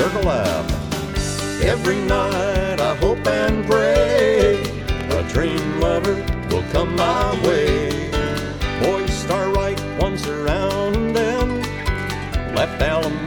Circle Lab. Every night I hope and pray a dream lover will come my way. Boys start right once around and left Alabama